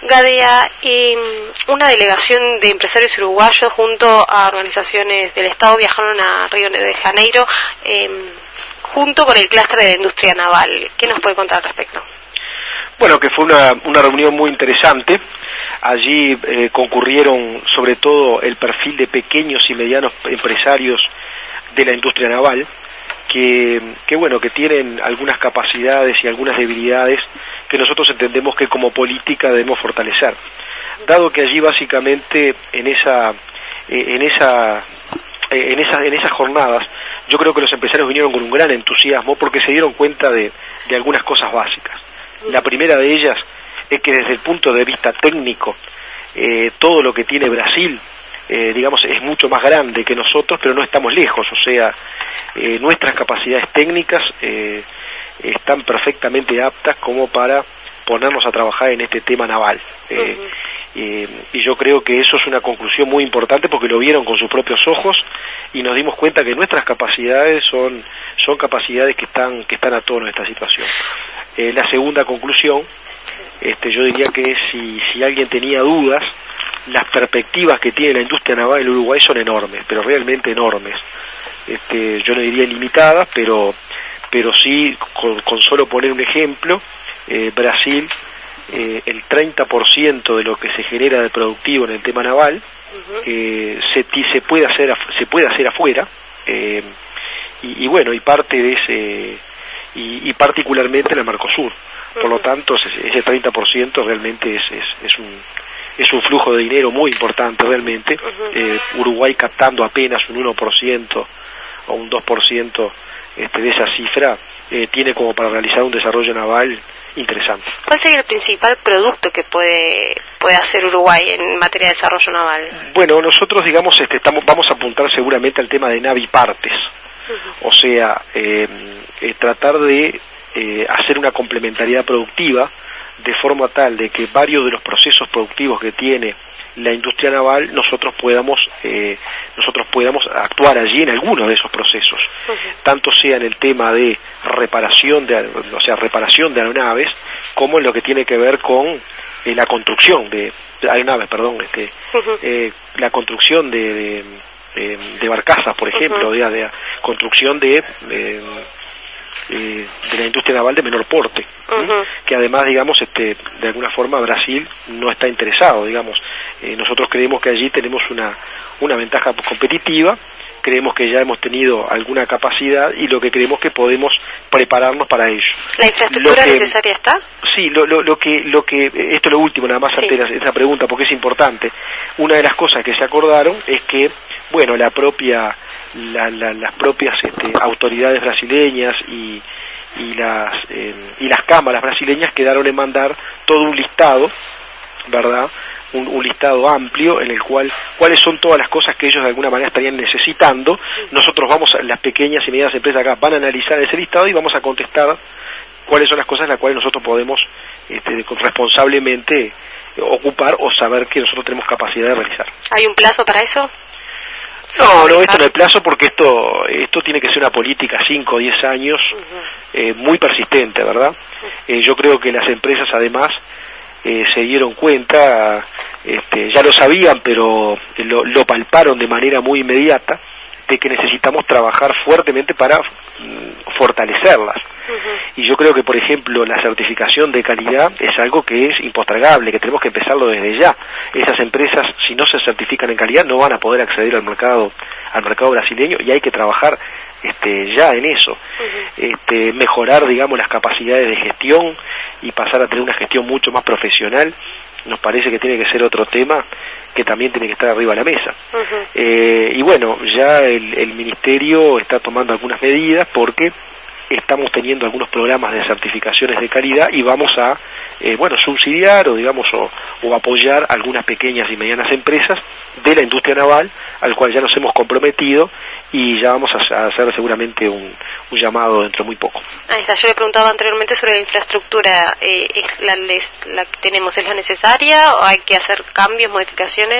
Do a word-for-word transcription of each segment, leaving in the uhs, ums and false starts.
Gadea, eh, una delegación de empresarios uruguayos junto a organizaciones del Estado viajaron a Río de Janeiro eh, junto con el clúster de la industria naval. ¿Qué nos puede contar al respecto? Bueno, que fue una, una reunión muy interesante. Allí eh, concurrieron sobre todo el perfil de pequeños y medianos empresarios de la industria naval, que, que bueno, que tienen algunas capacidades y algunas debilidades que nosotros entendemos que como política debemos fortalecer. Dado que allí básicamente en esa, en esa, en esas, en esas jornadas, yo creo que los empresarios vinieron con un gran entusiasmo porque se dieron cuenta de, de algunas cosas básicas. La primera de ellas es que desde el punto de vista técnico, eh, todo lo que tiene Brasil, eh, digamos, es mucho más grande que nosotros, pero no estamos lejos, o sea, eh, nuestras capacidades técnicas eh, están perfectamente aptas como para ponernos a trabajar en este tema naval. Eh, uh-huh. eh, y yo creo que eso es una conclusión muy importante porque lo vieron con sus propios ojos y nos dimos cuenta que nuestras capacidades son, son capacidades que están, que están a tono en esta situación. Eh, la segunda conclusión, este, yo diría que si, si alguien tenía dudas, las perspectivas que tiene la industria naval en Uruguay son enormes, pero realmente enormes. Este, yo no diría ilimitadas, pero, pero sí, con, con solo poner un ejemplo, eh, Brasil, eh, el treinta por ciento de lo que se genera de productivo en el tema naval, uh-huh. eh, se, se, puede hacer, se puede hacer afuera, eh, y, y bueno, y parte de ese, y, y particularmente en el Mercosur. Por lo tanto, ese treinta por ciento realmente es, es, es un es un flujo de dinero muy importante realmente. eh, Uruguay captando apenas un uno por ciento o un dos por ciento este, de esa cifra, eh, tiene como para realizar un desarrollo naval interesante. ¿Cuál sería el principal producto que puede puede hacer Uruguay en materia de desarrollo naval? Bueno, nosotros digamos este, estamos vamos a apuntar seguramente al tema de navipartes, uh-huh. o sea, eh, eh, tratar de eh, hacer una complementariedad productiva de forma tal de que varios de los procesos productivos que tiene la industria naval nosotros podamos eh, nosotros podamos actuar allí en algunos de esos procesos, uh-huh. tanto sea en el tema de reparación de o sea reparación de aeronaves como en lo que tiene que ver con eh, la construcción de, de aeronaves perdón este uh-huh. eh, la construcción de de, de, de barcazas, por ejemplo, uh-huh. de, de construcción de eh, Eh, de la industria naval de menor porte, uh-huh. que además, digamos, este, de alguna forma Brasil no está interesado, digamos. Eh, nosotros creemos que allí tenemos una, una ventaja competitiva, creemos que ya hemos tenido alguna capacidad y lo que creemos que podemos prepararnos para ello. ¿La infraestructura que, necesaria está? Sí, lo, lo, lo que, lo que, esto es lo último, nada más sí. ante esta pregunta, porque es importante. Una de las cosas que se acordaron es que, bueno, la propia La, la, las propias este, autoridades brasileñas y, y las eh, y las cámaras brasileñas quedaron en mandar todo un listado, ¿verdad? Un, un listado amplio en el cual cuáles son todas las cosas que ellos de alguna manera estarían necesitando. Nosotros vamos, a, las pequeñas y medianas empresas acá van a analizar ese listado y vamos a contestar cuáles son las cosas en las cuales nosotros podemos este, responsablemente ocupar o saber que nosotros tenemos capacidad de realizar. ¿Hay un plazo para eso? No, no, esto no es plazo porque esto esto tiene que ser una política cinco o diez años uh-huh. eh, muy persistente, ¿verdad? Uh-huh. Eh, yo creo que las empresas además eh, se dieron cuenta, este, ya lo sabían, pero lo, lo palparon de manera muy inmediata, de que necesitamos trabajar fuertemente para mm, fortalecerlas. Uh-huh. Y yo creo que, por ejemplo, la certificación de calidad es algo que es impostergable, que tenemos que empezarlo desde ya. Esas empresas, si no se certifican en calidad, no van a poder acceder al mercado al mercado brasileño y hay que trabajar este, ya en eso. Uh-huh. Este, mejorar, digamos, las capacidades de gestión y pasar a tener una gestión mucho más profesional. Nos parece que tiene que ser otro tema que también tiene que estar arriba de la mesa. Uh-huh. Eh, y bueno, ya el, el Ministerio está tomando algunas medidas porque estamos teniendo algunos programas de certificaciones de calidad y vamos a, eh, bueno, subsidiar o digamos o, o apoyar algunas pequeñas y medianas empresas de la industria naval, al cual ya nos hemos comprometido y ya vamos a, a hacer seguramente un, un llamado dentro de muy poco. Ahí está, yo le preguntaba anteriormente sobre la infraestructura, eh, ¿es la, la que tenemos es la necesaria o hay que hacer cambios, modificaciones?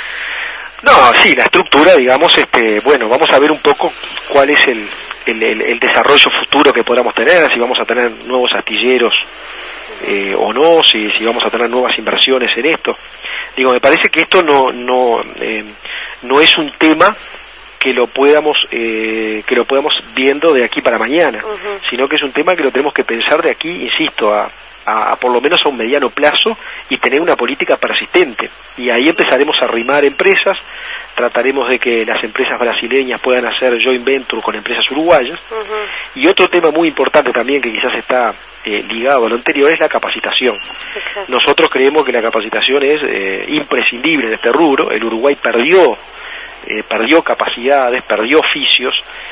No, sí, la estructura, digamos, este, bueno, vamos a ver un poco cuál es el, el, el, el desarrollo futuro que podamos tener, si vamos a tener nuevos astilleros eh, o no, si, si vamos a tener nuevas inversiones en esto. Digo, me parece que esto no no eh, no es un tema que lo podamos eh, que lo podamos viendo de aquí para mañana, uh-huh. sino que es un tema que lo tenemos que pensar de aquí, insisto, a, a, a por lo menos a un mediano plazo y tener una política persistente. Y ahí empezaremos a arrimar empresas, trataremos de que las empresas brasileñas puedan hacer joint venture con empresas uruguayas. Uh-huh. Y otro tema muy importante también que quizás está eh, ligado a lo anterior es la capacitación. Exacto. Nosotros creemos que la capacitación es eh, imprescindible en este rubro. El Uruguay perdió Eh, perdió capacidades, perdió oficios.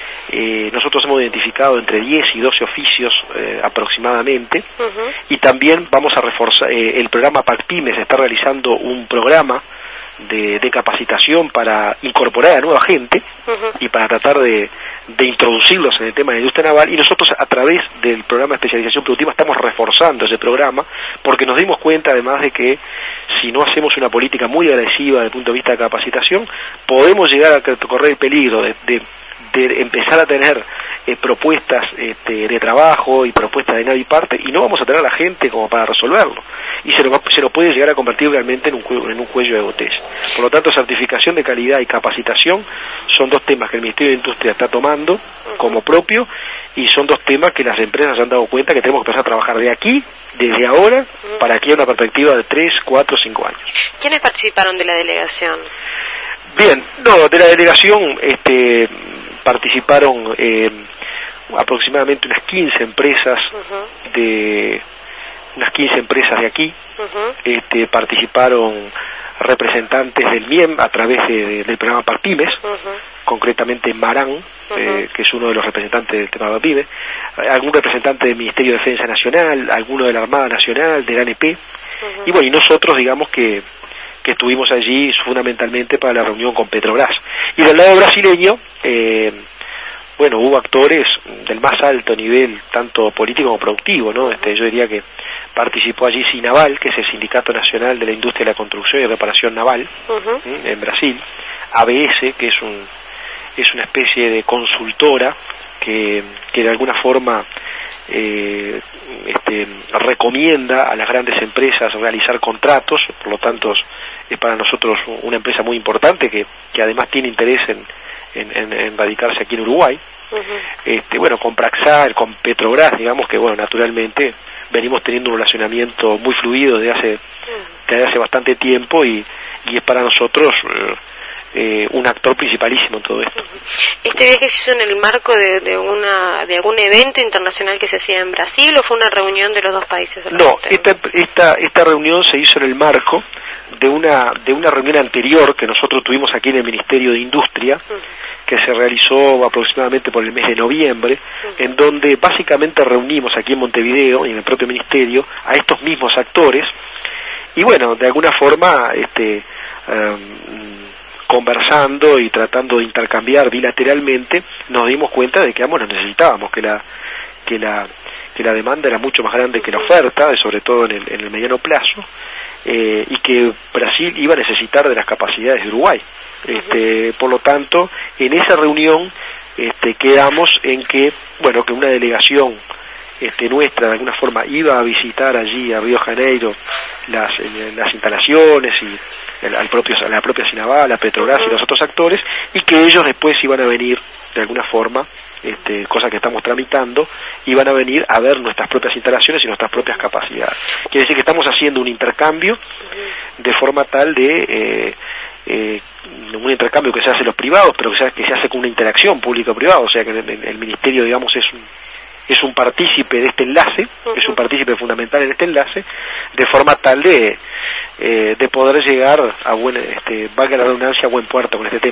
Eh, nosotros hemos identificado entre diez y doce oficios eh, aproximadamente. Uh-huh. Y también vamos a reforzar, eh, el programa PACPymes está realizando un programa de, de capacitación para incorporar a nueva gente uh-huh. y para tratar de, de introducirlos en el tema de la industria naval, y nosotros a través del programa de especialización productiva estamos reforzando ese programa porque nos dimos cuenta además de que si no hacemos una política muy agresiva desde el punto de vista de capacitación, podemos llegar a correr el peligro de, de, de empezar a tener eh, propuestas este, de trabajo y propuestas de nave y parte, y no vamos a tener a la gente como para resolverlo. Y se lo, se lo puede llegar a convertir realmente en un, en un cuello de botella. Por lo tanto, certificación de calidad y capacitación son dos temas que el Ministerio de Industria está tomando como propio, y son dos temas que las empresas se han dado cuenta que tenemos que empezar a trabajar de aquí, desde ahora, para aquí a una perspectiva de tres, cuatro, cinco años. ¿Quiénes participaron de la delegación? Bien, no, de la delegación este, participaron eh, aproximadamente unas quince empresas uh-huh. de unas quince empresas de aquí. Uh-huh. Este, participaron representantes del M I E M a través de, de, del programa PACPymes, uh-huh. concretamente Marán, uh-huh. eh, que es uno de los representantes del tema PACPymes, algún representante del Ministerio de Defensa Nacional, alguno de la Armada Nacional, del A N P, uh-huh. y bueno, y nosotros digamos que que estuvimos allí fundamentalmente para la reunión con Petrobras. Y del lado brasileño, eh, bueno, hubo actores del más alto nivel, tanto político como productivo, ¿no? Este, yo diría que participó allí SINAVAL, que es el Sindicato Nacional de la Industria de la Construcción y Reparación Naval, uh-huh. en Brasil, A B S, que es un es una especie de consultora que, que de alguna forma eh, este, recomienda a las grandes empresas realizar contratos, por lo tanto es para nosotros una empresa muy importante que, que además tiene interés en, en, en, en radicarse aquí en Uruguay. Uh-huh. Este, bueno, con Praxair, con Petrobras, digamos que bueno, naturalmente venimos teniendo un relacionamiento muy fluido desde hace, desde hace bastante tiempo y, y es para nosotros eh, eh, un actor principalísimo en todo esto. ¿Este viaje se hizo en el marco de, de, una, de algún evento internacional que se hacía en Brasil o fue una reunión de los dos países? No, esta, esta, esta reunión se hizo en el marco de una, de una reunión anterior que nosotros tuvimos aquí en el Ministerio de Industria, uh-huh. que se realizó aproximadamente por el mes de noviembre, uh-huh. en donde básicamente reunimos aquí en Montevideo y en el propio Ministerio a estos mismos actores, y bueno, de alguna forma este, um, conversando y tratando de intercambiar bilateralmente, nos dimos cuenta de que ambos necesitábamos, que la, que la, que la demanda era mucho más grande que la oferta, sobre todo en el, en el mediano plazo, eh, y que Brasil iba a necesitar de las capacidades de Uruguay. Este, por lo tanto, en esa reunión este, quedamos en que, bueno, que una delegación este, nuestra de alguna forma iba a visitar allí a Río Janeiro las, las instalaciones y el, al propio, a la propia SINAVAL, a Petrobras y los otros actores, y que ellos después iban a venir de alguna forma, este, cosa que estamos tramitando, iban a venir a ver nuestras propias instalaciones y nuestras propias capacidades. Quiere decir que estamos haciendo un intercambio de forma tal de eh, eh, un intercambio que se hace en los privados, pero que se, que se hace con una interacción público-privado, o sea que el, el Ministerio, digamos, es un es un partícipe de este enlace, uh-huh. es un partícipe fundamental en este enlace, de forma tal de eh, de poder llegar a buen, este, valga la redundancia, a buen puerto con este tema.